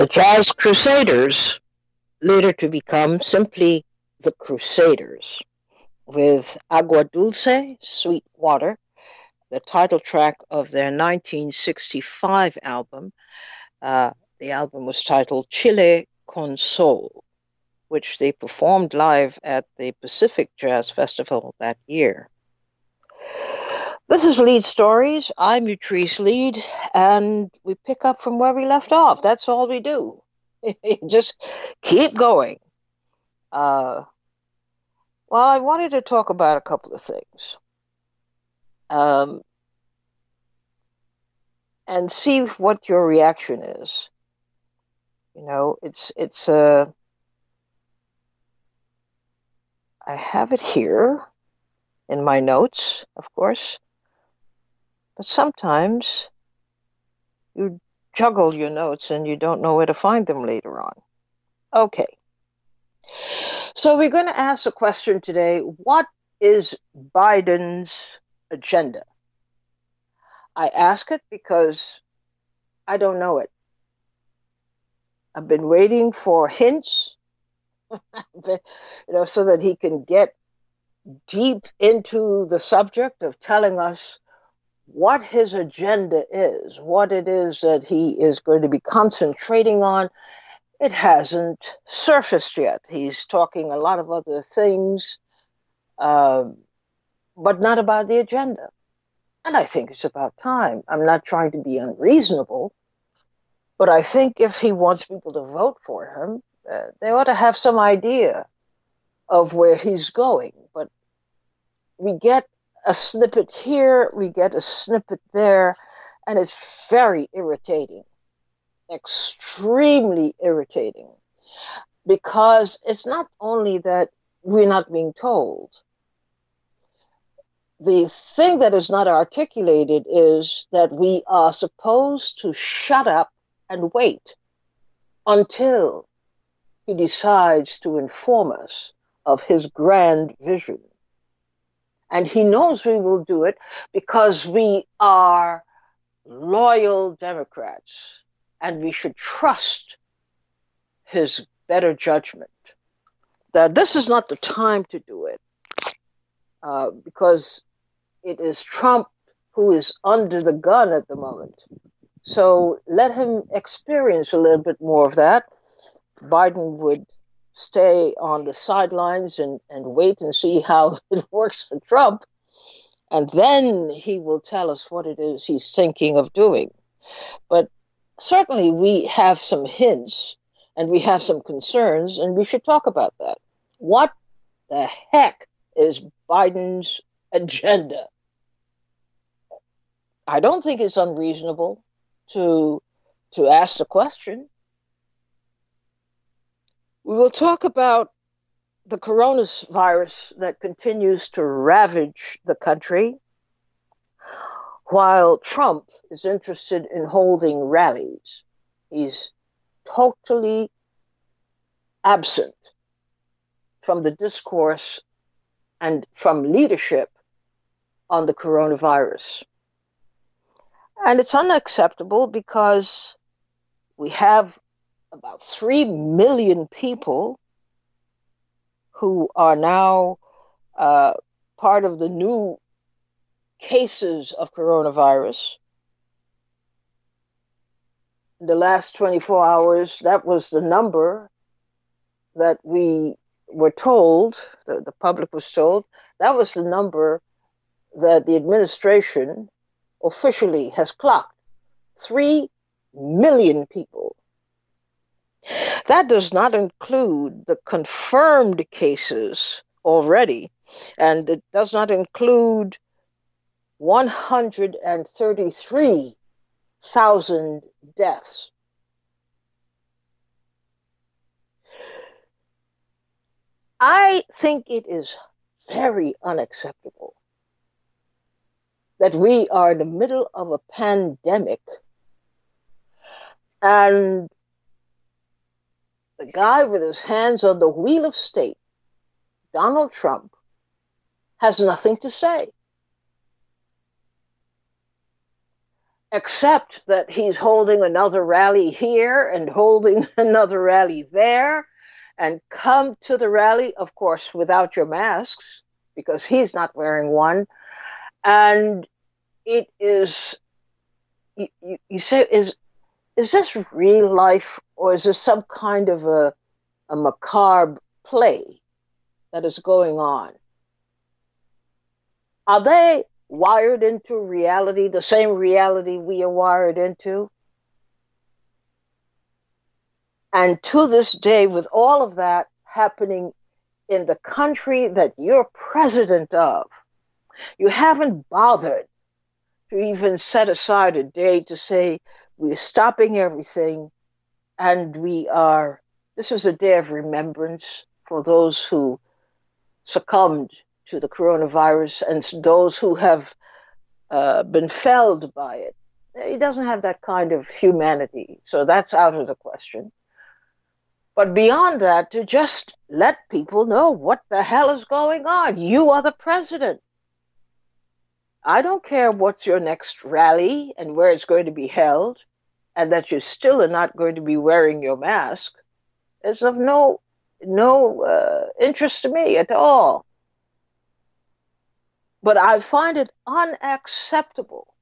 The Jazz Crusaders, later to become simply the Crusaders, with Agua Dulce, Sweet Water, the title track of their 1965 album. The album was titled Chile con Sol, which they performed live at the Pacific Jazz Festival that year. This is Lead Stories. I'm Utrice Lead, and we pick up from where we left off. That's all we do. Just keep going. Well, I wanted to talk about a couple of things. And see what your reaction is. You know, I have it here in my notes, of course, but sometimes you juggle your notes and you don't know where to find them later on. Okay. So we're going to ask a question today. What is Biden's agenda? I ask it because I don't know it. I've been waiting for hints, so that he can get deep into the subject of telling us what his agenda is, what it is that he is going to be concentrating on. It hasn't surfaced yet. He's talking a lot of other things, but not about the agenda. And I think it's about time. I'm not trying to be unreasonable, but I think if he wants people to vote for him, they ought to have some idea of where he's going. But we get a snippet here, we get a snippet there, and it's very irritating, extremely irritating, because it's not only that we're not being told. The thing that is not articulated is that we are supposed to shut up and wait until he decides to inform us of his grand vision. And he knows we will do it because we are loyal Democrats and we should trust his better judgment. That this is not the time to do it because it is Trump who is under the gun at the moment. So let him experience a little bit more of that. Biden would stay on the sidelines and wait and see how it works for Trump. And then he will tell us what it is he's thinking of doing. But certainly we have some hints and we have some concerns, and we should talk about that. What the heck is Biden's agenda? I don't think it's unreasonable to ask the question. We will talk about the coronavirus that continues to ravage the country, while Trump is interested in holding rallies. He's totally absent from the discourse and from leadership on the coronavirus. And it's unacceptable because we have about 3 million people who are now part of the new cases of coronavirus. In the last 24 hours, that was the number that we were told, the public was told, that was the number that the administration officially has clocked. 3 million people. That does not include the confirmed cases already, and it does not include 133,000 deaths. I think it is very unacceptable that we are in the middle of a pandemic and the guy with his hands on the wheel of state, Donald Trump, has nothing to say. except that he's holding another rally here and holding another rally there, and come to the rally, of course, without your masks, because he's not wearing one. And it is, you say, is this real life, or is this some kind of a macabre play that is going on? Are they wired into reality, the same reality we are wired into? And to this day, with all of that happening in the country that you're president of, you haven't bothered to even set aside a day to say, we're stopping everything, and this is a day of remembrance for those who succumbed to the coronavirus and those who have been felled by it. He doesn't have that kind of humanity, so that's out of the question. But beyond that, to just let people know what the hell is going on. You are the president. I don't care what's your next rally and where it's going to be held, and that you still are not going to be wearing your mask. It's of no interest to me at all. But I find it unacceptable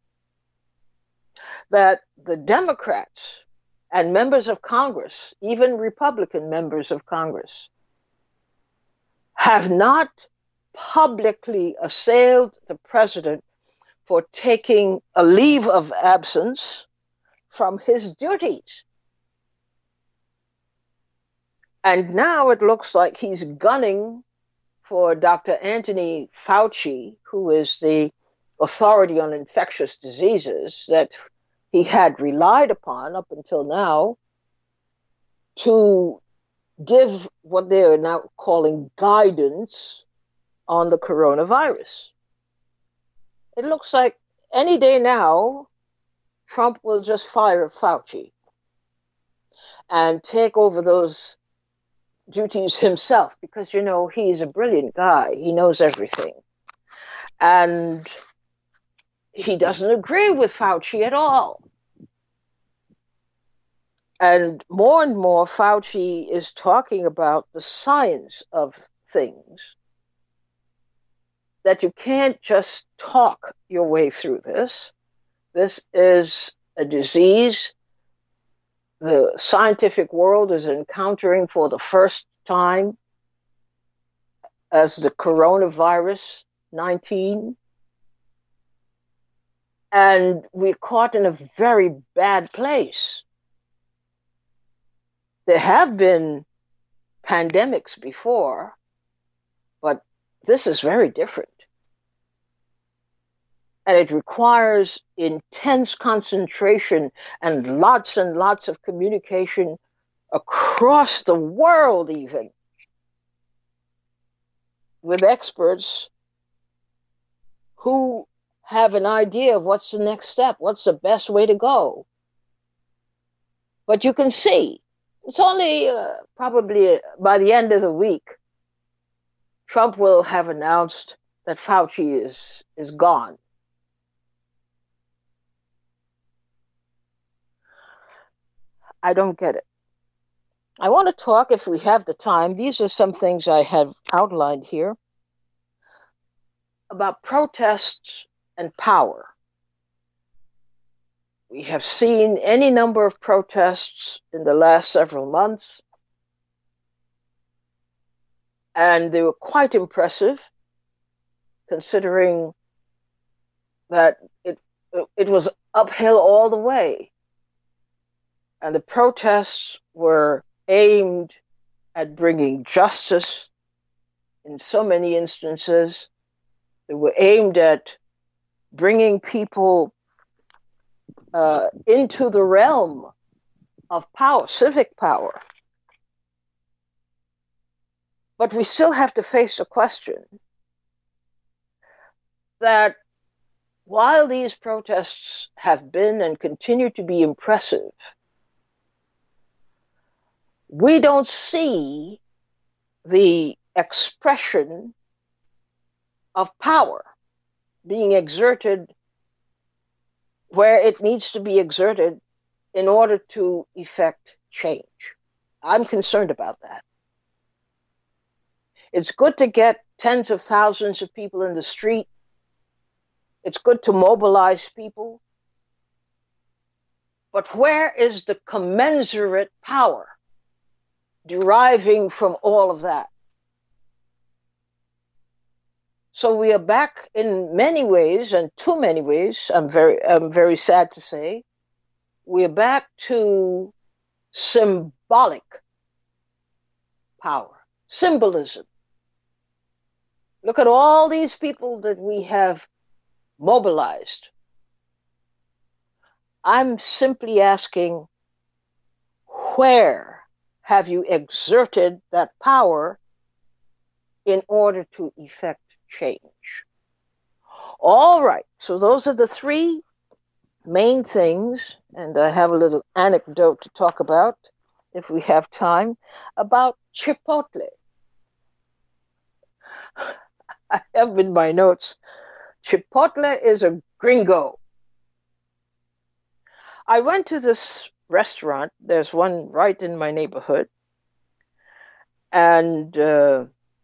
that the Democrats and members of Congress, even Republican members of Congress, have not publicly assailed the president for taking a leave of absence from his duties. And now it looks like he's gunning for Dr. Anthony Fauci, who is the authority on infectious diseases that he had relied upon up until now, to give what they are now calling guidance on the coronavirus. It looks like any day now, Trump will just fire Fauci and take over those duties himself, because, he's a brilliant guy. He knows everything. And he doesn't agree with Fauci at all. And more, Fauci is talking about the science of things, that you can't just talk your way through this. This is a disease the scientific world is encountering for the first time as the coronavirus 19. And we're caught in a very bad place. There have been pandemics before, but this is very different. And it requires intense concentration and lots of communication across the world, even with experts who have an idea of what's the next step, what's the best way to go. But you can see, it's only probably by the end of the week, Trump will have announced that Fauci is gone. I don't get it. I want to talk, if we have the time, these are some things I have outlined here, about protests and power. We have seen any number of protests in the last several months, and they were quite impressive, considering that it was uphill all the way. And the protests were aimed at bringing justice in so many instances. They were aimed at bringing people into the realm of power, civic power. But we still have to face the question that while these protests have been and continue to be impressive, we don't see the expression of power being exerted where it needs to be exerted in order to effect change. I'm concerned about that. It's good to get tens of thousands of people in the street. It's good to mobilize people. But where is the commensurate power deriving from all of that? So we are back in many ways, and too many ways, I'm very sad to say, we are back to symbolic power, symbolism. Look at all these people that we have mobilized. I'm simply asking, where have you exerted that power in order to effect change? All right, so those are the three main things, and I have a little anecdote to talk about, if we have time, about Chipotle. I have in my notes, Chipotle is a gringo. I went to this restaurant. There's one right in my neighborhood. And the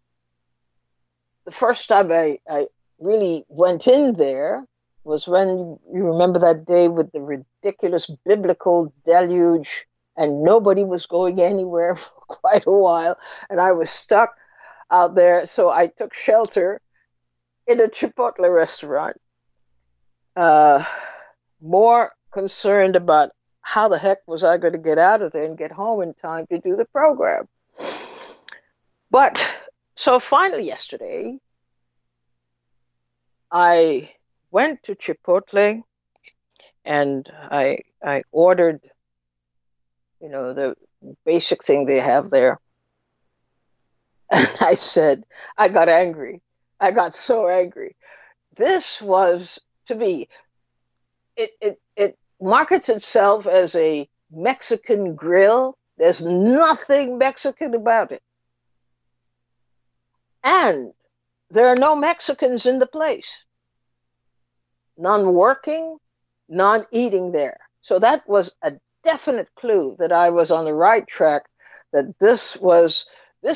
first time I really went in there was when, you remember that day with the ridiculous biblical deluge, and nobody was going anywhere for quite a while, and I was stuck out there. So I took shelter in a Chipotle restaurant, more concerned about how the heck was I going to get out of there and get home in time to do the program. But so finally yesterday, I went to Chipotle and I ordered, the basic thing they have there. And I said, I got angry. I got so angry. This was, to me, it markets itself as a Mexican grill. There's nothing Mexican about it. And there are no Mexicans in the place. None working, none eating there. So that was a definite clue that I was on the right track, that this was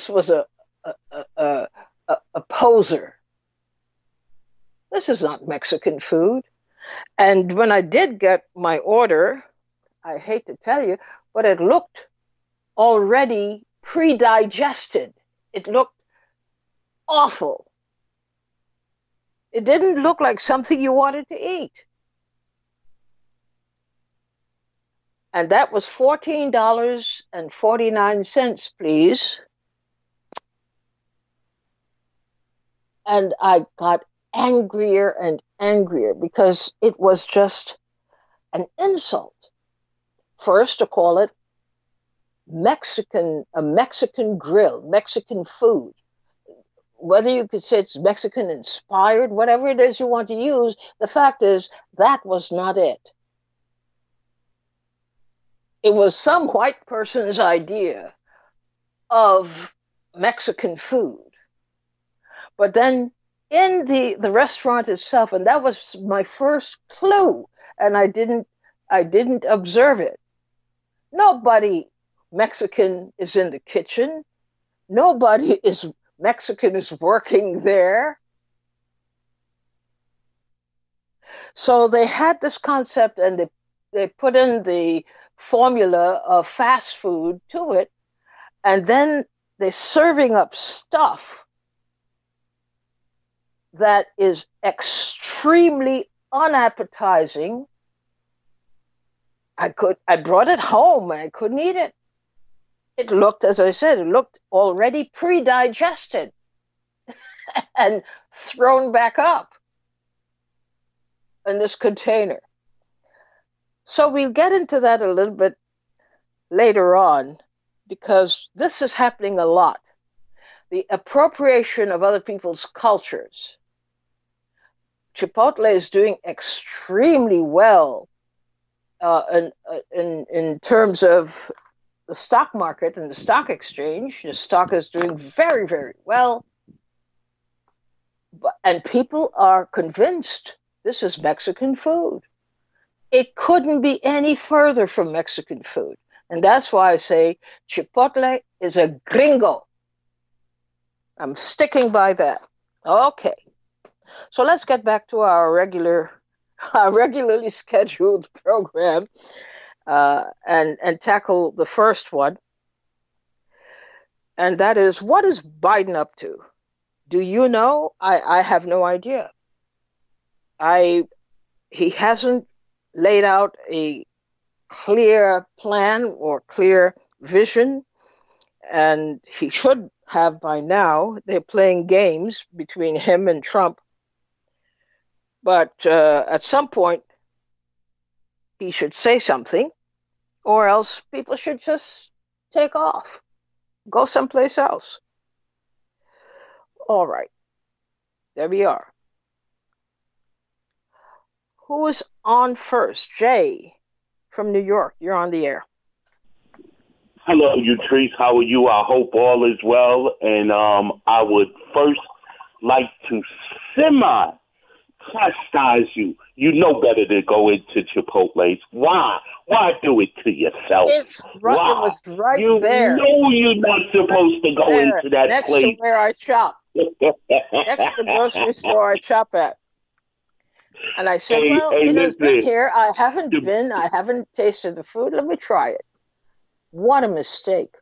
a poser. This is not Mexican food. And when I did get my order, I hate to tell you, but it looked already pre-digested. It looked awful. It didn't look like something you wanted to eat. And that was $14.49, please. And I got angrier and angrier because it was just an insult. First, to call it a Mexican grill, Mexican food. Whether you could say it's Mexican inspired, whatever it is you want to use, the fact is that was not it. It was some white person's idea of Mexican food. But then in the restaurant itself, and that was my first clue, and I didn't observe it. Nobody Mexican is in the kitchen. Nobody is Mexican is working there. So they had this concept, and they put in the formula of fast food to it, and then they're serving up stuff that is extremely unappetizing. I brought it home and I couldn't eat it. It looked, as I said, it looked already pre-digested and thrown back up in this container. So we'll get into that a little bit later on, because this is happening a lot. The appropriation of other people's cultures. Chipotle is doing extremely well in terms of the stock market and the stock exchange. The stock is doing very, very well. And people are convinced this is Mexican food. It couldn't be any further from Mexican food. And that's why I say Chipotle is a gringo. I'm sticking by that. Okay. So let's get back to our regularly scheduled program, and tackle the first one. And that is, what is Biden up to? Do you know? I have no idea. He hasn't laid out a clear plan or clear vision, and he should have by now. They're playing games between him and Trump, but at some point he should say something, or else people should just take off, go someplace else. All right, there we are. Who is on first? Jay from New York. You're on the air. Hello, Utrice. How are you? I hope all is well. And I would first like to chastise you. You know better to go into Chipotle's. Why? Why do it to yourself? It's right. Why? It was right you there. You know you're not supposed to go into that next place. Next to where I shop. Next to the grocery store I shop at. And I said, it's been here. I haven't tasted the food. Let me try it. What a mistake.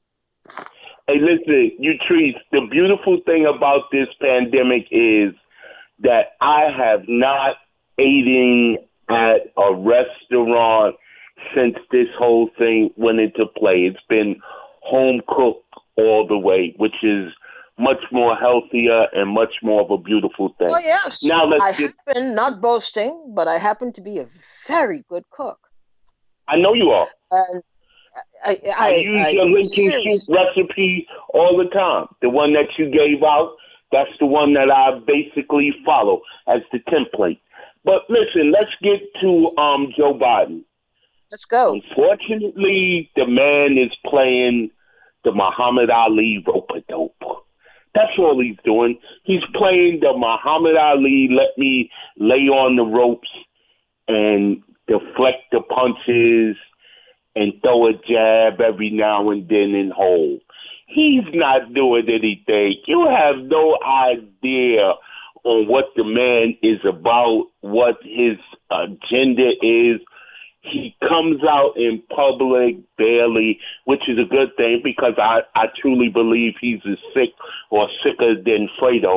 Hey, listen, Utrice, the beautiful thing about this pandemic is that I have not eaten at a restaurant since this whole thing went into play. It's been home cooked all the way, which is much more healthier and much more of a beautiful thing. Oh, yes. Now happen, not boasting, but I happen to be a very good cook. I know you are. And I use your Lincoln soup recipe all the time. The one that you gave out, that's the one that I basically follow as the template. But listen, let's get to Joe Biden. Let's go. Unfortunately, the man is playing the Muhammad Ali rope-a-dope. That's all he's doing. He's playing the Muhammad Ali, let me lay on the ropes and deflect the punches and throw a jab every now and then and hold. He's not doing anything. You have no idea on what the man is about, what his agenda is. He comes out in public barely, which is a good thing because I truly believe he's as sick or sicker than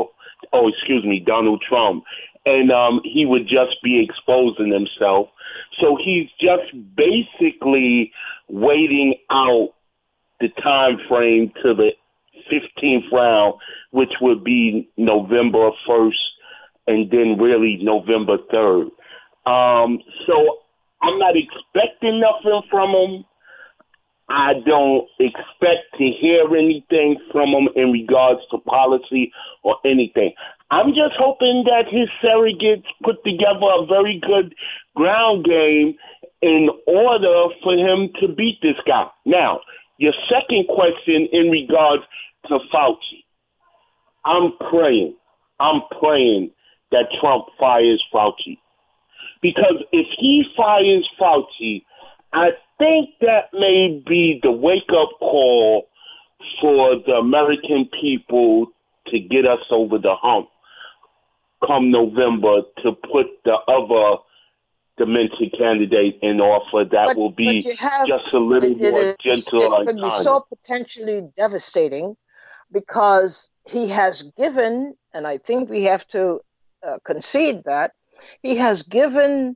Donald Trump. And he would just be exposing himself. So he's just basically waiting out the time frame to the 15th round, which would be November 1st and then really November 3rd. So I'm not expecting nothing from him. I don't expect to hear anything from him in regards to policy or anything. I'm just hoping that his surrogates put together a very good ground game in order for him to beat this guy. Now, your second question in regards to Fauci. I'm praying that Trump fires Fauci. Because if he fires Fauci, I think that may be the wake-up call for the American people to get us over the hump come November to put the other dementia candidate in offer that will be just a little more gentle. It could be so potentially devastating because he has given, and I think we have to concede that, he has given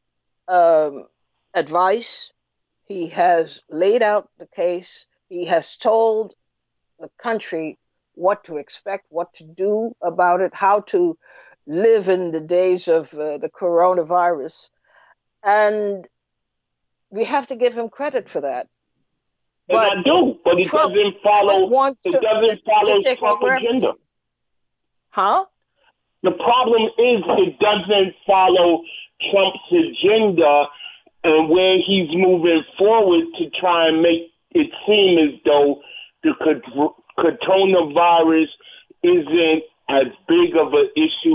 advice. He has laid out the case. He has told the country what to expect, what to do about it, how to live in the days of the coronavirus. And we have to give him credit for that. And I do, but he doesn't follow Trump's agenda. Huh? The problem is it doesn't follow Trump's agenda and where he's moving forward to try and make it seem as though the coronavirus isn't as big of an issue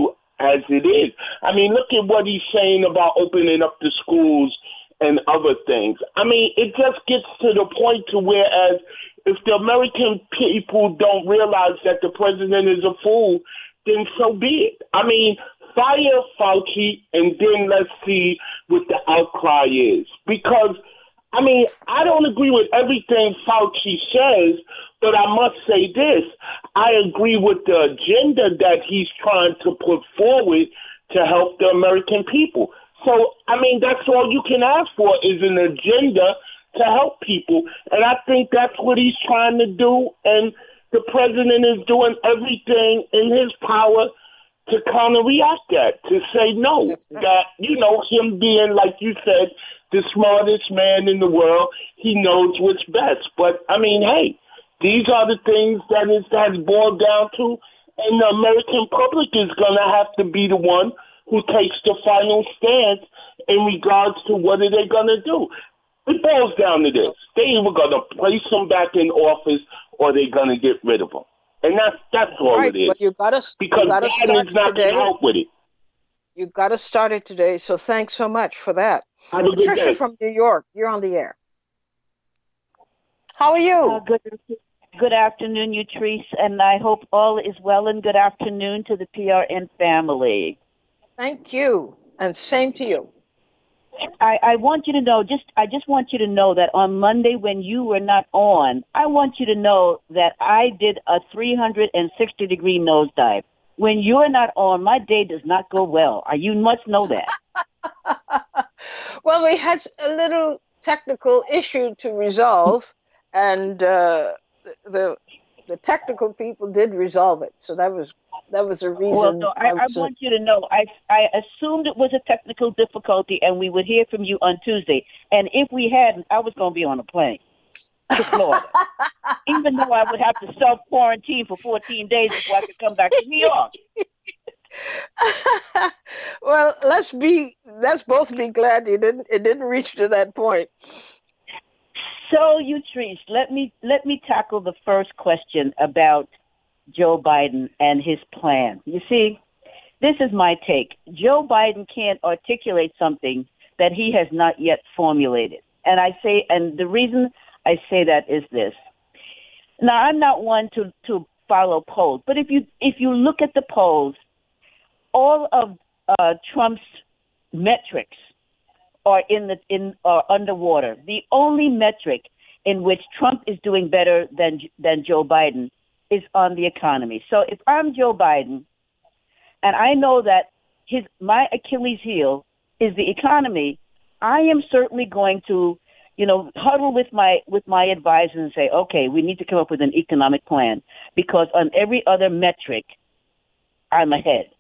as it is. I mean, look at what he's saying about opening up the schools and other things. I mean, it just gets to the point to whereas if the American people don't realize that the president is a fool, then so be it. I mean, fire Fauci and then let's see what the outcry is. Because, I mean, I don't agree with everything Fauci says, but I must say this. I agree with the agenda that he's trying to put forward to help the American people. So, I mean, that's all you can ask for is an agenda to help people. And I think that's what he's trying to do. And the president is doing everything in his power to kind of react that, to say no, that, you know, him being, like you said, the smartest man in the world, he knows what's best. But, I mean, hey, these are the things that has boiled down to, and the American public is going to have to be the one who takes the final stance in regards to what are they going to do. It boils down to this. They either going to place him back in office or they're going to get rid of him. And that's all right, it is. But you gotta Biden's not going to help with it. You got to start it today, so thanks so much for that. Have a good Patricia day. from New York, you're on the air. How are you? Good afternoon, Utrice, and I hope all is well, and good afternoon to the PRN family. Thank you, and same to you. I want you to know, I just want you to know that on Monday when you were not on, I want you to know that I did a 360-degree nosedive. When you're not on, my day does not go well. You must know that. Well, we had a little technical issue to resolve, and the technical people did resolve it. So that was a reason. Well, no, I want you to know, I assumed it was a technical difficulty, and we would hear from you on Tuesday. And if we hadn't, I was going to be on a plane to Florida, even though I would have to self-quarantine for 14 days before I could come back to New York. Well, let's both be glad it didn't reach to that point. So, Utrice, let me tackle the first question about Joe Biden and his plan. You see, this is my take. Joe Biden can't articulate something that he has not yet formulated. And the reason I say that is this. Now, I'm not one to follow polls, but if you look at the polls, all of Trump's metrics are are underwater. The only metric in which Trump is doing better than Joe Biden is on the economy. So if I'm Joe Biden, and I know that my Achilles heel is the economy, I am certainly going to, huddle with my advisors and say, okay, we need to come up with an economic plan because on every other metric, I'm ahead.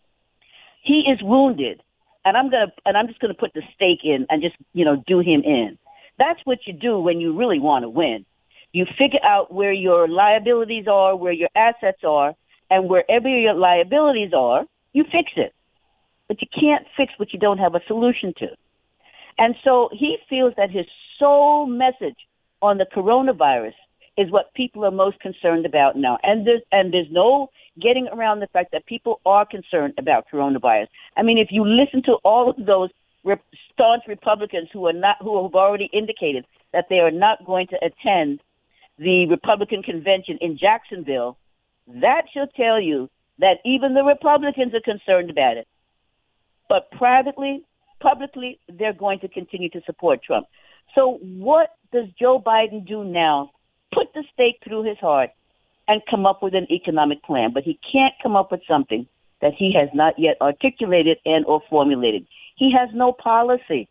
He is wounded, and I'm just gonna put the stake in and just do him in. That's what you do when you really want to win. You figure out where your liabilities are, where your assets are, and wherever your liabilities are, you fix it. But you can't fix what you don't have a solution to. And so he feels that his sole message on the coronavirus is what people are most concerned about now. And there's no getting around the fact that people are concerned about coronavirus. I mean, if you listen to all of those staunch Republicans who have already indicated that they are not going to attend the Republican convention in Jacksonville, that should tell you that even the Republicans are concerned about it. But privately, publicly, they're going to continue to support Trump. So what does Joe Biden do now? Put the stake through his heart and come up with an economic plan. But he can't come up with something that he has not yet articulated and or formulated. He has no policy.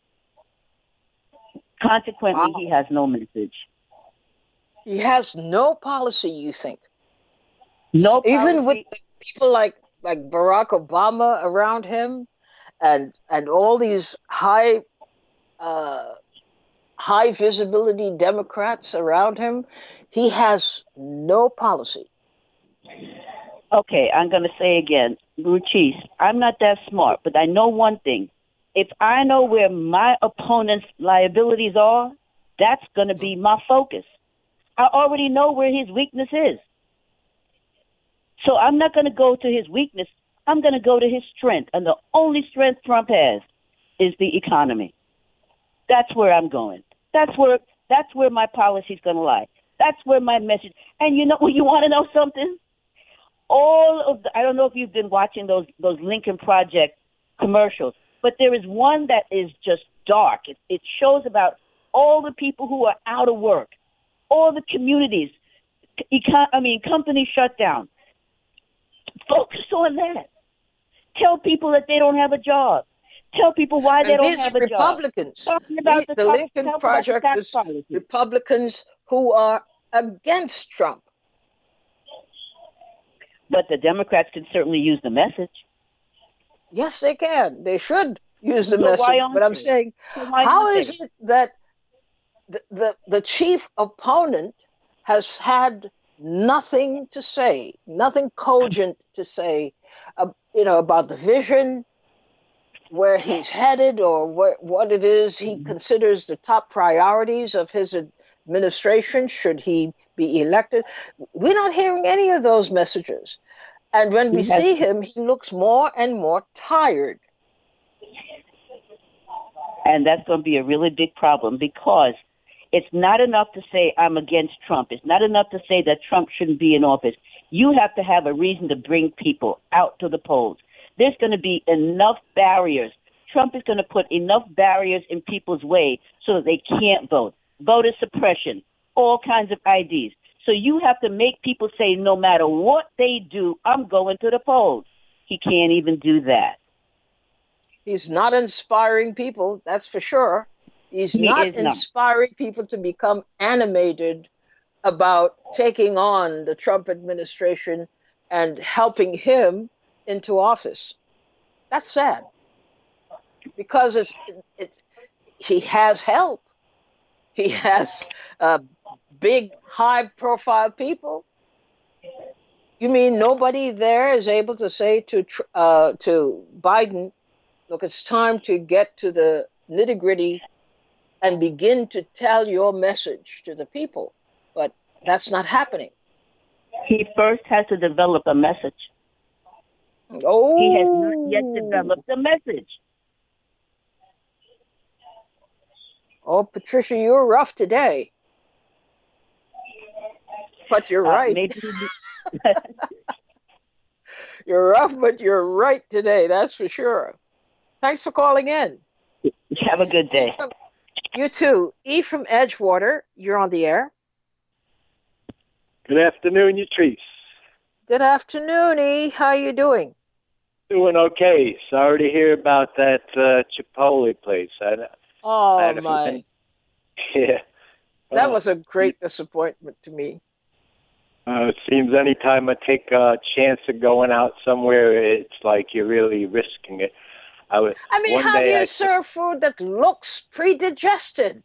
Consequently, He has no message. He has no policy, you think? No policy. Even with people like Barack Obama around him and all these high visibility Democrats around him, he has no policy. Okay, I'm going to say again, Ruchis, I'm not that smart, but I know one thing. If I know where my opponent's liabilities are, that's going to be my focus. I already know where his weakness is. So I'm not going to go to his weakness. I'm going to go to his strength. And the only strength Trump has is the economy. That's where I'm going. That's where my policy's going to lie. That's where my message. And you want to know something? I don't know if you've been watching those Lincoln Project commercials, but there is one that is just dark. It shows about all the people who are out of work, all the communities, companies shut down. Focus on that. Tell people that they don't have a job. Tell people why they don't have a Republicans, job. the Lincoln Project is Republicans who are against Trump. But the Democrats can certainly use the message. Yes, they can. They should use the message. But I'm saying, how is it that the chief opponent has had nothing to say, nothing cogent to say, about the vision, where he's headed, or what it is he considers the top priorities of his administration should he be elected? We're not hearing any of those messages. And when we see him, he looks more and more tired. And that's going to be a really big problem, because it's not enough to say I'm against Trump. It's not enough to say that Trump shouldn't be in office. You have to have a reason to bring people out to the polls. There's going to be enough barriers. Trump is going to put enough barriers in people's way so that they can't vote. Voter suppression, all kinds of IDs. So you have to make people say, no matter what they do, I'm going to the polls. He can't even do that. He's not inspiring people, that's for sure. He's not inspiring people to become animated about taking on the Trump administration and helping him into office. That's sad, because he has help. He has big, high-profile people. You mean nobody there is able to say to Biden, look, it's time to get to the nitty-gritty and begin to tell your message to the people? But that's not happening. He first has to develop a message. Oh. He has not yet developed a message. Oh, Patricia, you're rough today. But you're right. You're rough, but you're right today, that's for sure. Thanks for calling in. Have a good day. You too. E from Edgewater, you're on the air. Good afternoon, Yatrice. Good afternoon, E. How you doing? Doing okay. Sorry to hear about that Chipotle place. My. Yeah. That was a great disappointment to me. It seems anytime I take a chance of going out somewhere, it's like you're really risking it. How do you serve food that looks pre-digested?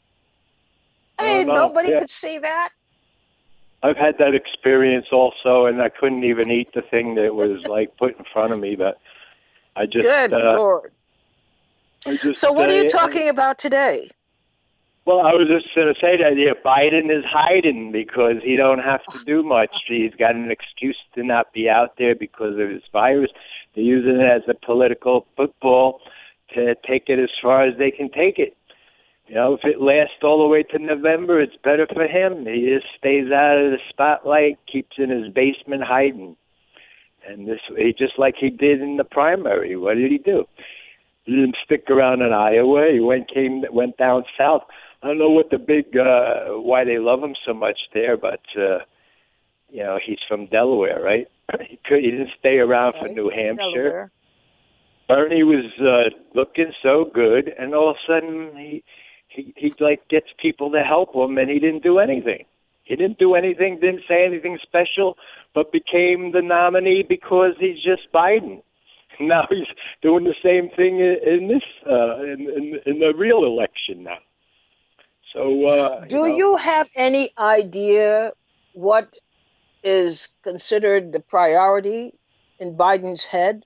Nobody could see that. I've had that experience also, and I couldn't even eat the thing that was put in front of me. But I just good Lord. So what are you talking about today? Well, I was just going to say that Biden is hiding because he don't have to do much. He's got an excuse to not be out there because of his virus. They're using it as a political football to take it as far as they can take it. If it lasts all the way to November, it's better for him. He just stays out of the spotlight, keeps in his basement hiding. And he just like he did in the primary. What did he do? He didn't stick around in Iowa. He went down south. I don't know what why they love him so much there, but he's from Delaware, right? He didn't stay around for New Hampshire. Delaware. Bernie was looking so good, and all of a sudden he gets people to help him, and he didn't do anything. He didn't do anything, didn't say anything special, but became the nominee because he's just Biden. Now he's doing the same thing in this in the real election now. So, do you have any idea what is considered the priority in Biden's head?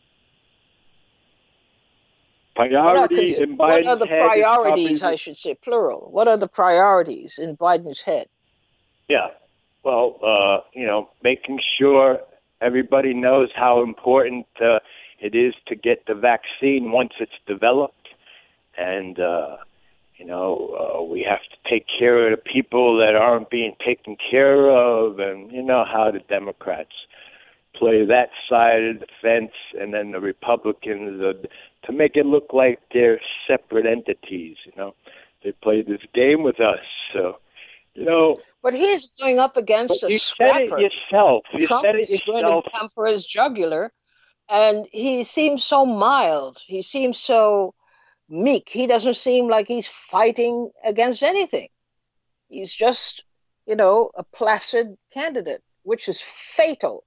What are the priorities, I should say, plural? What are the priorities in Biden's head? Yeah. Well, making sure Everybody knows how important it is to get the vaccine once it's developed. And, we have to take care of the people that aren't being taken care of. And you know how the Democrats play that side of the fence, and then the Republicans to make it look like they're separate entities. They play this game with us. So, But he's going up against a scrapper. You Trump said it is yourself. going to come for his jugular, and he seems so mild. He seems so meek. He doesn't seem like he's fighting against anything. He's just, a placid candidate, which is fatal.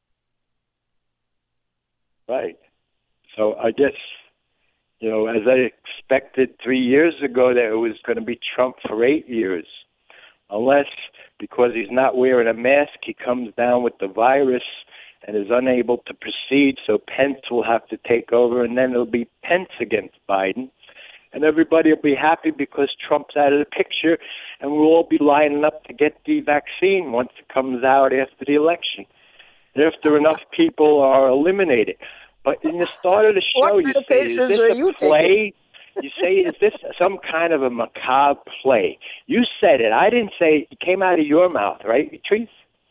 Right. So I guess, as I expected 3 years ago that it was going to be Trump for 8 years, unless because he's not wearing a mask, he comes down with the virus and is unable to proceed, so Pence will have to take over, and then it'll be Pence against Biden. And everybody will be happy because Trump's out of the picture, and we'll all be lining up to get the vaccine once it comes out after the election, after enough people are eliminated. But in the start of the show, you say, is this a play? You say, is this some kind of a macabre play? You said it. I didn't say it. It came out of your mouth, right, Patrice?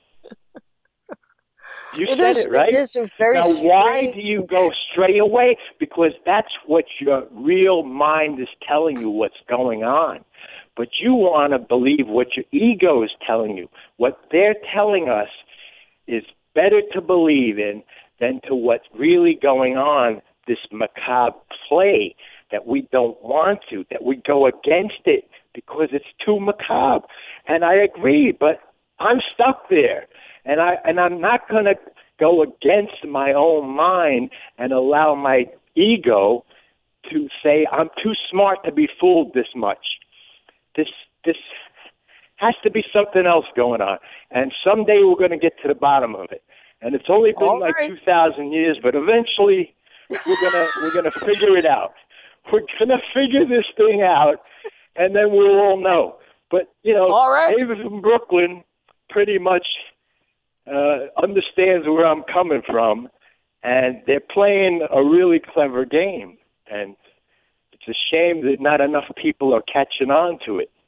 You said it, right? It is a very now, why do you go straight away? Because that's what your real mind is telling you what's going on. But you want to believe what your ego is telling you. What they're telling us is better to believe in than to what's really going on, this macabre play that we don't want to, that we go against it because it's too macabre. And I agree, but I'm stuck there. And I'm not going to go against my own mind and allow my ego to say I'm too smart to be fooled this much. This has to be something else going on. And someday we're going to get to the bottom of it. And it's only been 2,000 years, but eventually we're gonna figure it out. We're gonna figure this thing out, and then we'll all know. But David from Brooklyn pretty much understands where I'm coming from, and they're playing a really clever game. And it's a shame that not enough people are catching on to it.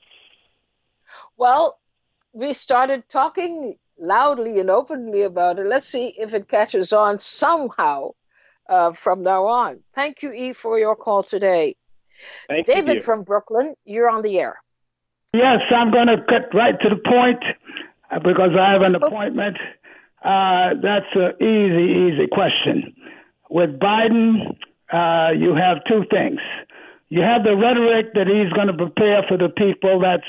Well, we started talking loudly and openly about it. Let's see if it catches on somehow from now on. Thank you, E, for your call today. Thank David you. from Brooklyn, you're on the air. Yes, I'm going to cut right to the point because I have an appointment. That's an easy question. With Biden, you have two things. You have the rhetoric that he's going to prepare for the people. That's,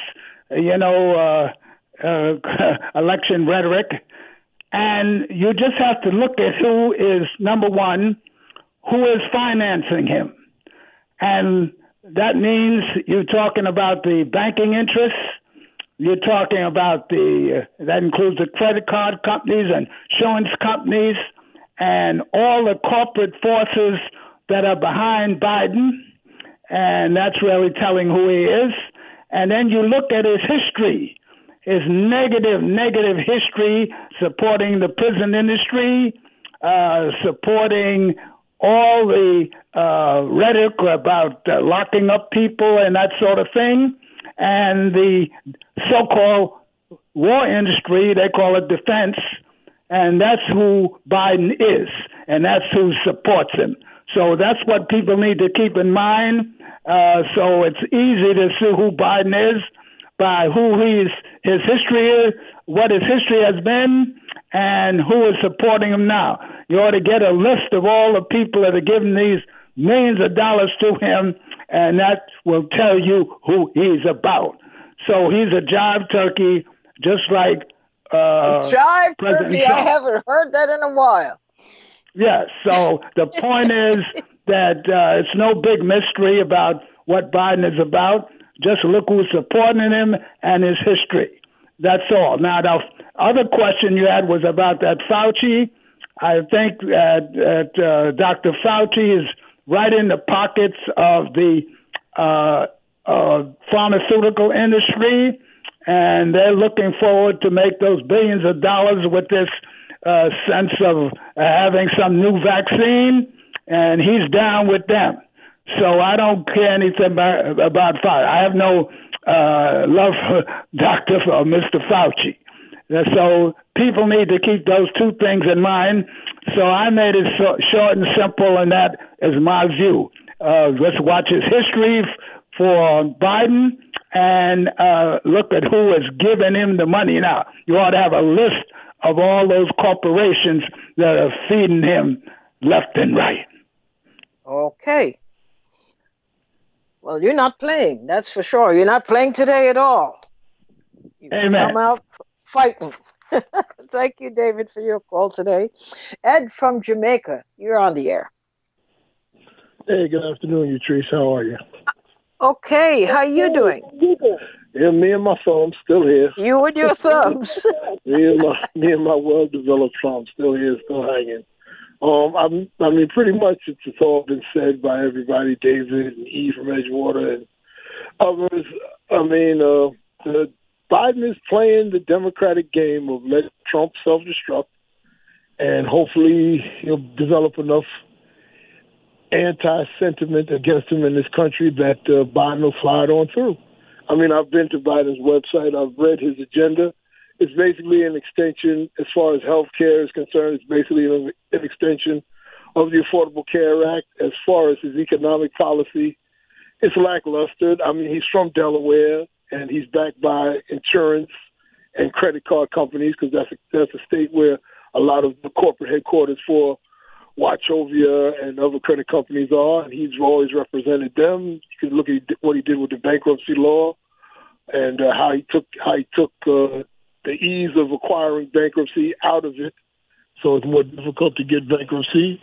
election rhetoric. And you just have to look at who is, number one, who is financing him. And that means you're talking about the banking interests. You're talking about that includes the credit card companies and insurance companies and all the corporate forces that are behind Biden. And that's really telling who he is. And then you look at his history, his negative history, supporting the prison industry, supporting all the rhetoric about locking up people and that sort of thing, and the so-called war industry, they call it defense, and that's who Biden is, and that's who supports him. So that's what people need to keep in mind. So it's easy to see who Biden is by who his history is, what his history has been, and who is supporting him now. You ought to get a list of all the people that are giving these millions of dollars to him, and that will tell you who he's about. So he's a jive turkey, just like jive President turkey. Trump. I haven't heard that in a while. Yes. So the point is that it's no big mystery about what Biden is about. Just look who's supporting him and his history. That's all. Now, the other question you had was about that Fauci. I think that Dr. Fauci is right in the pockets of the pharmaceutical industry, and they're looking forward to make those billions of dollars with this sense of having some new vaccine, and he's down with them. So I don't care anything about Fauci. I have no love for Dr. or Mr. Fauci. So people need to keep those two things in mind. So I made it short and simple, and that is my view. Let's watch his history for Biden and look at who is giving him the money now. You ought to have a list of all those corporations that are feeding him left and right. Okay. Well, you're not playing, that's for sure. You're not playing today at all. You Amen. Come out fighting. Thank you, David, for your call today. Ed from Jamaica, you're on the air. Hey, good afternoon, Utrice. How are you? Okay, how you doing? Yeah, me and my thumb still here. You and your thumbs. me and my well-developed thumb still here, still hanging. I mean, pretty much it's all been said by everybody, David and E from Edgewater and others. I mean, Biden is playing the Democratic game of let Trump self-destruct, and hopefully he'll develop enough anti-sentiment against him in this country that Biden will slide on through. I mean, I've been to Biden's website. I've read his agenda. It's basically an extension, as far as health care is concerned, it's basically an extension of the Affordable Care Act. As far as his economic policy, it's lackluster. I mean, he's from Delaware, and he's backed by insurance and credit card companies, because that's a state where a lot of the corporate headquarters for Wachovia and other credit companies are, and he's always represented them. You can look at what he did with the bankruptcy law and how he took the ease of acquiring bankruptcy out of it, so it's more difficult to get bankruptcy.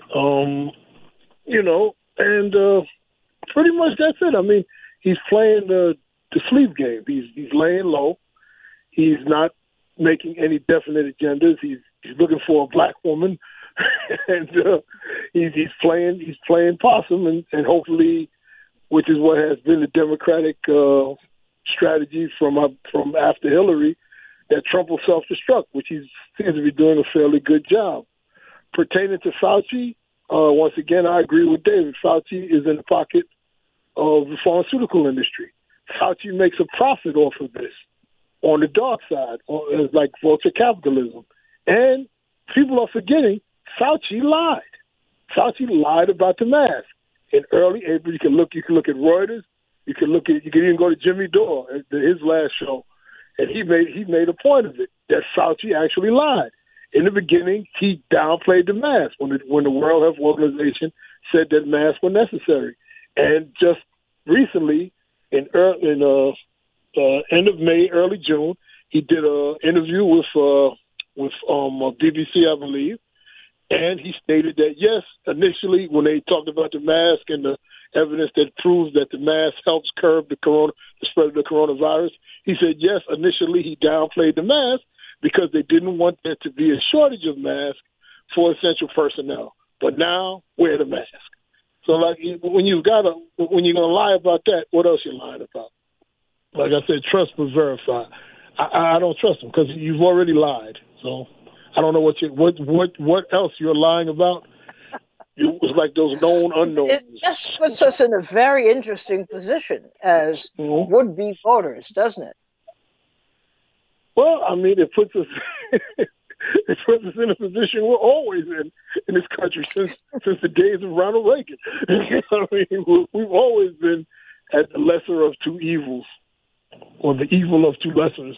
And pretty much that's it. I mean, he's playing the sleep game. He's laying low. He's not making any definite agendas. He's looking for a black woman, and he's playing possum, and hopefully, which is what has been the Democratic strategy from after Hillary, that Trump will self-destruct, which he seems to be doing a fairly good job. Pertaining to Fauci, once again, I agree with David. Fauci is in the pocket of the pharmaceutical industry. Fauci makes a profit off of this on the dark side, like vulture capitalism. And people are forgetting Fauci lied. Fauci lied about the mask. In early April, you can look at Reuters, you can even go to Jimmy Dore, his last show, and he made a point of it that Fauci actually lied. In the beginning, he downplayed the mask when the World Health Organization said that masks were necessary. And just recently, in end of May, early June, he did an interview with BBC, I believe, and he stated that yes, initially when they talked about the mask and the evidence that proves that the mask helps curb the spread of the coronavirus, he said yes, initially he downplayed the mask because they didn't want there to be a shortage of masks for essential personnel. But now, wear the mask. So, like, when you're gonna lie about that, what else you lying about? Like I said, trust but verify. I don't trust him because you've already lied. So I don't know what else you're lying about. It was like those known unknowns. It just puts us in a very interesting position as would-be voters, doesn't it? Well, I mean, it puts us in a position we're always in this country since the days of Ronald Reagan. I mean, we've always been at the lesser of two evils, or the evil of two lessers.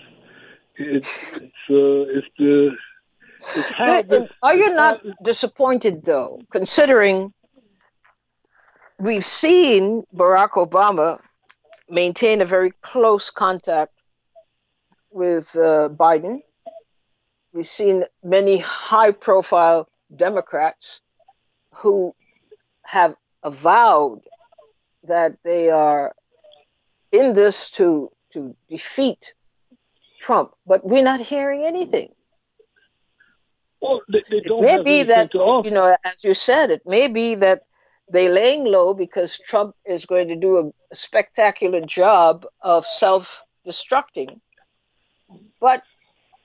Are you not disappointed, though, considering we've seen Barack Obama maintain a very close contact with Biden? We've seen many high-profile Democrats who have avowed that they are in this to defeat Trump, but we're not hearing anything. Well, they don't it may have be anything that, to offer. as you said, it may be that they're laying low because Trump is going to do a spectacular job of self-destructing. But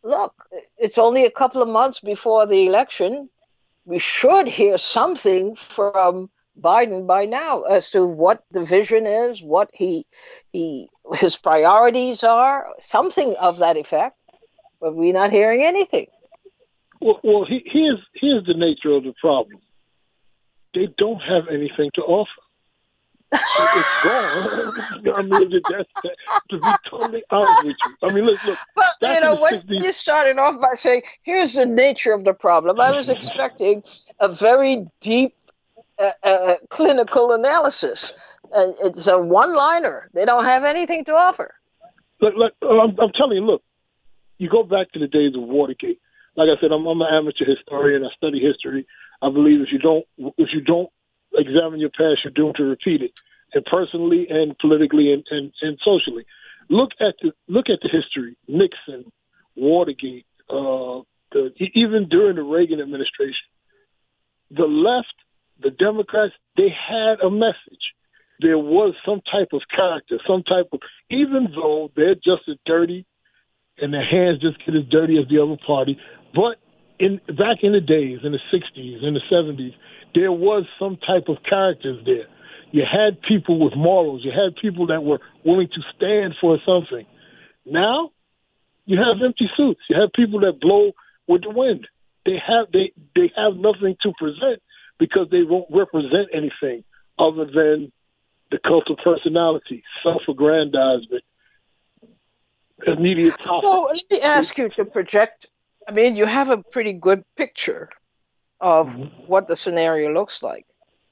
look, it's only a couple of months before the election. We should hear something from Biden by now as to what the vision is, what his priorities are, something of that effect. But we're not hearing anything. Well, here's the nature of the problem. They don't have anything to offer. It's wrong. I mean, to be totally honest with you. I mean, look. But, when you started off by saying, here's the nature of the problem, I was expecting a very deep clinical analysis. It's a one-liner. They don't have anything to offer. Look, I'm telling you, look, you go back to the days of Watergate. Like I said, I'm an amateur historian. I study history. I believe if you don't examine your past, you're doomed to repeat it, and personally and politically and socially. Look at the history. Nixon, Watergate, even during the Reagan administration, the left, the Democrats, they had a message. There was some type of character, even though they're just as dirty and their hands just get as dirty as the other party. But back in the days, in the 60s, in the 70s, there was some type of characters there. You had people with morals. You had people that were willing to stand for something. Now, you have empty suits. You have people that blow with the wind. They have nothing to present because they won't represent anything other than the cult of personality, self-aggrandizement, immediate profit. So let me ask you to project. I mean, you have a pretty good picture of what the scenario looks like.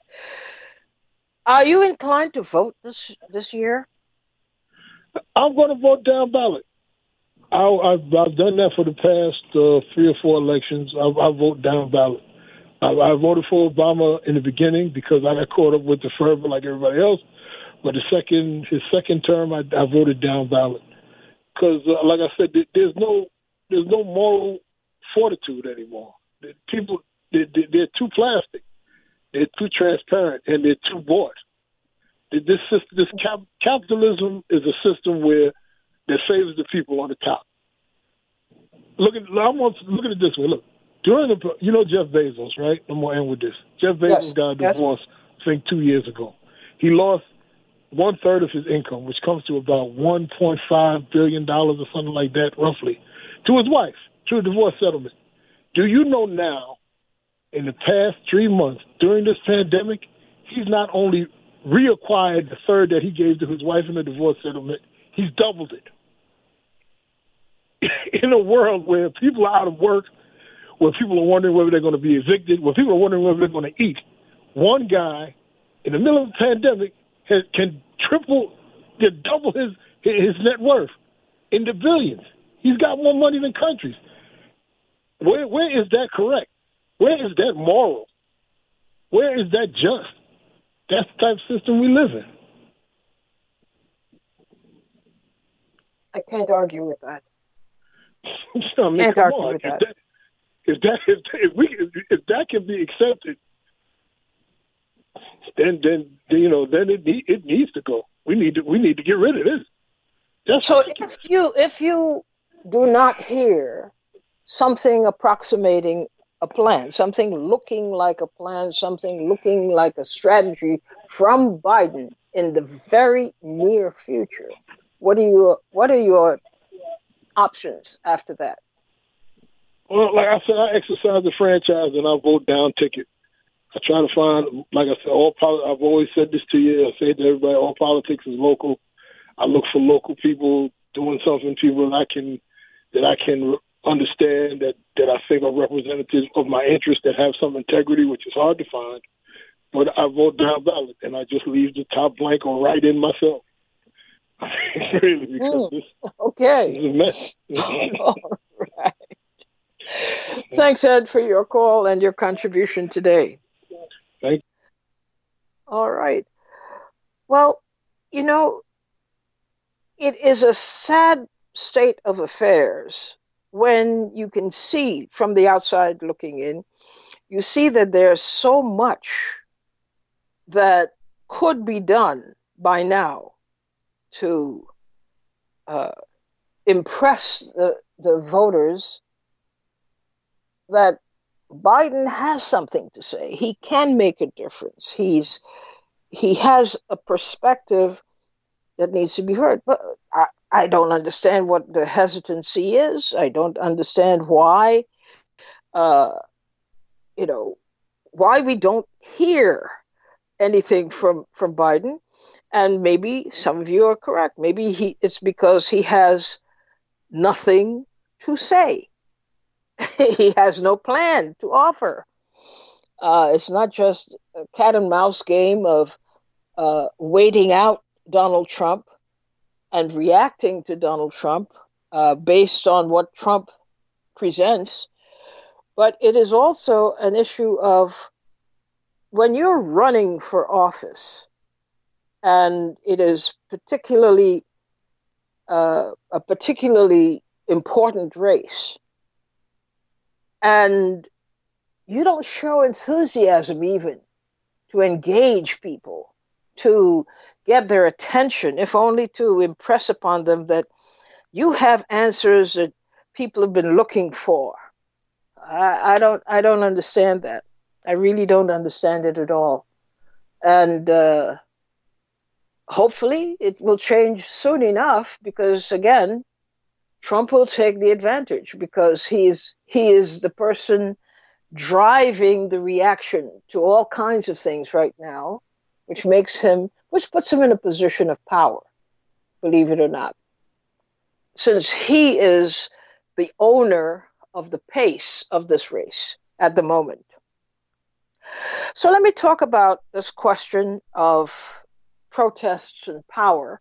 Are you inclined to vote this year? I'm going to vote down ballot. I've done that for the past 3 or 4 elections. I vote down ballot. I voted for Obama in the beginning because I got caught up with the fervor like everybody else. But his second term, I voted down ballot because, like I said, there's no moral fortitude anymore. People, they're too plastic, they're too transparent, and they're too bought. Capitalism is a system that favors the people on the top. Look at it this way. Look, Jeff Bezos, right? I'm gonna end with this. Jeff Bezos got a divorce, I think 2 years ago. He lost 1/3 of his income, which comes to about $1.5 billion or something like that, roughly, to his wife, through a divorce settlement. Do you know now, in the past 3 months, during this pandemic, he's not only reacquired the third that he gave to his wife in the divorce settlement, he's doubled it. In a world where people are out of work, where people are wondering whether they're going to be evicted, where people are wondering whether they're going to eat, one guy in the middle of the pandemic can double his net worth in the billions. He's got more money than countries. Where is that correct? Where is that moral? Where is that just? That's the type of system we live in. I can't argue with that. I mean, can't argue with that. If that can be accepted, then it needs to go. We need to get rid of this. So if you do not hear something approximating a plan, something looking like a plan, something looking like a strategy from Biden in the very near future, what are your options after that? Well, like I said, I exercise the franchise and I vote down ticket. I try to find, like I said, I've always said this to you. I say to everybody, all politics is local. I look for local people doing something, people that I can understand, that I think are representatives of my interest, that have some integrity, which is hard to find. But I vote down ballot, and I just leave the top blank or write in myself. Really, because this is a mess. All right. Thanks, Ed, for your call and your contribution today. Thank you. All right. Well, it is a sad state of affairs when you can see from the outside looking in, you see that there's so much that could be done by now to impress the voters that Biden has something to say. He can make a difference. He has a perspective that needs to be heard. But I don't understand what the hesitancy is. I don't understand why, why we don't hear anything from Biden. And maybe some of you are correct. Maybe it's because he has nothing to say. He has no plan to offer. It's not just a cat and mouse game of waiting out Donald Trump and reacting to Donald Trump based on what Trump presents, but it is also an issue of when you're running for office, and it is particularly a particularly important race, and you don't show enthusiasm even to engage people, to get their attention, if only to impress upon them that you have answers that people have been looking for. I don't understand that. I really don't understand it at all. And hopefully it will change soon enough, because again, Trump will take the advantage because he is the person driving the reaction to all kinds of things right now, which puts him in a position of power, believe it or not, since he is the owner of the pace of this race at the moment. So let me talk about this question of protests and power.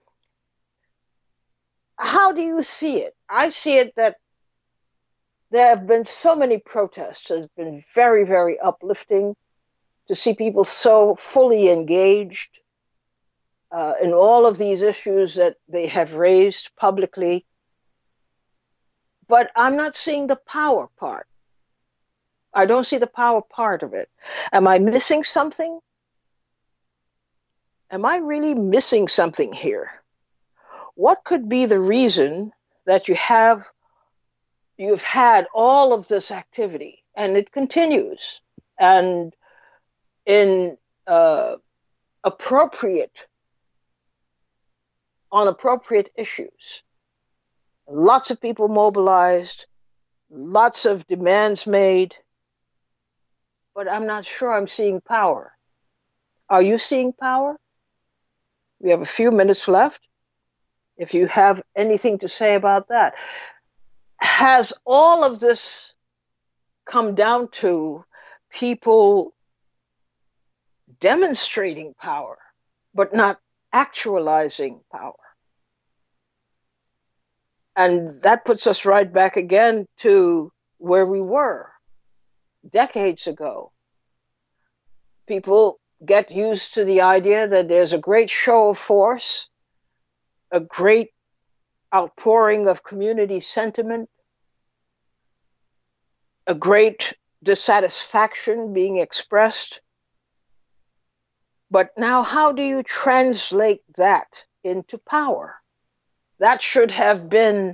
How do you see it? I see it that there have been so many protests. It's been very, very uplifting to see people so fully engaged in all of these issues that they have raised publicly. But I'm not seeing the power part. I don't see the power part of it. Am I missing something? Am I really missing something here? What could be the reason that you've had all of this activity and it continues, and in appropriate issues? Lots of people mobilized, lots of demands made, but I'm not sure I'm seeing power. Are you seeing power? We have a few minutes left. If you have anything to say about that. Has all of this come down to people demonstrating power, but not actualizing power? And that puts us right back again to where we were decades ago. People get used to the idea that there's a great show of force, a great outpouring of community sentiment, a great dissatisfaction being expressed. But now, how do you translate that into power? That should have been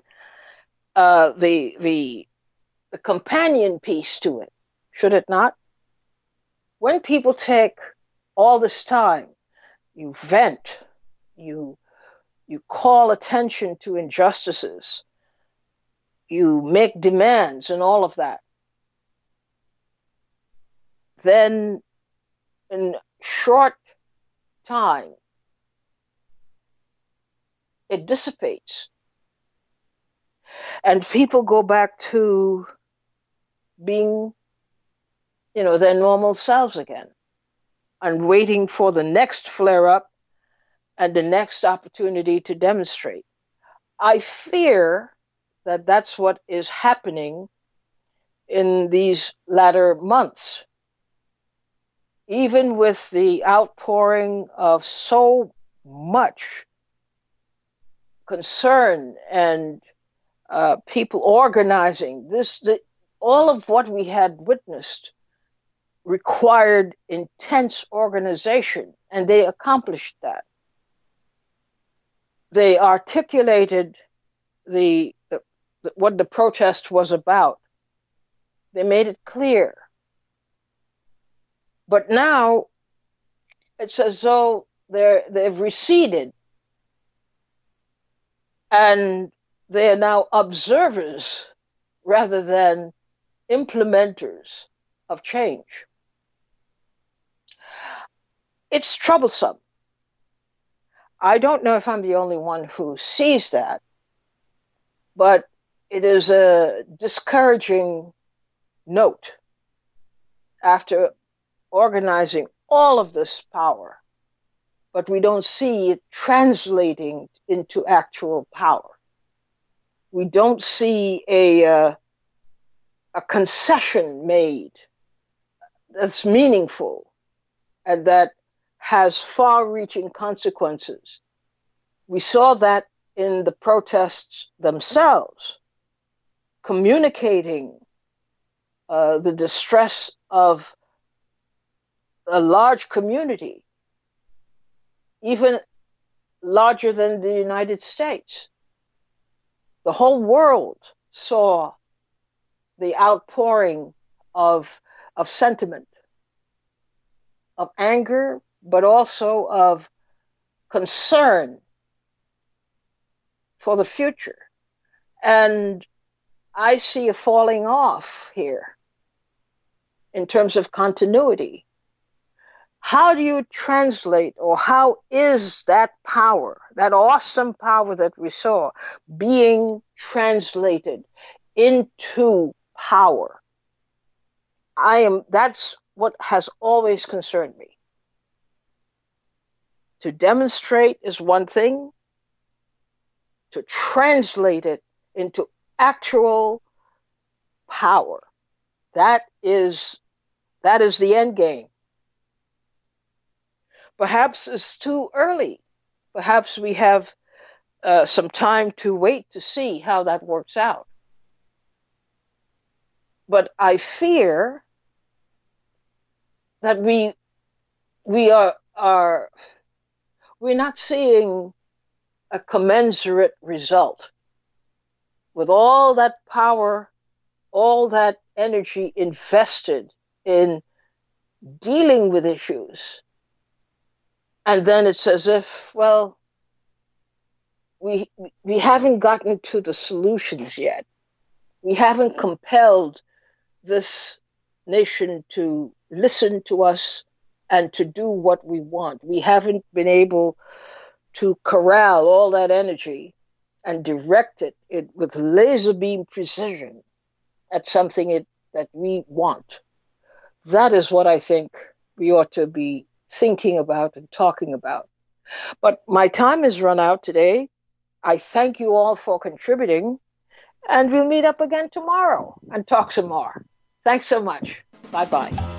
the companion piece to it, should it not? When people take all this time, you vent, you call attention to injustices, you make demands and all of that, then in short time, it dissipates. And people go back to being, their normal selves again, and waiting for the next flare-up and the next opportunity to demonstrate. I fear that that's what is happening in these latter months. Even with the outpouring of so much concern and people organizing, all of what we had witnessed required intense organization, and they accomplished that. They articulated the what the protest was about. They made it clear. But now it's as though they've receded, and they are now observers rather than implementers of change. It's troublesome. I don't know if I'm the only one who sees that, but it is a discouraging note after organizing all of this power, but we don't see it translating into actual power. We don't see a concession made that's meaningful and that has far-reaching consequences. We saw that in the protests themselves, communicating the distress of a large community, even larger than the United States. The whole world saw the outpouring of sentiment, of anger, but also of concern for the future. And I see a falling off here in terms of continuity. How do you translate, or how is that power, that awesome power that we saw, being translated into power? That's what has always concerned me. To demonstrate is one thing, to translate it into actual power, that is the end game. Perhaps it's too early. Perhaps we have some time to wait to see how that works out. But I fear that we're not seeing a commensurate result with all that power, all that energy invested in dealing with issues. And then it's as if, well, we haven't gotten to the solutions yet. We haven't compelled this nation to listen to us and to do what we want. We haven't been able to corral all that energy and direct it with laser beam precision at something that we want. That is what I think we ought to be thinking about and talking about. But my time has run out today. I thank you all for contributing, and we'll meet up again tomorrow and talk some more. Thanks so much. Bye-bye.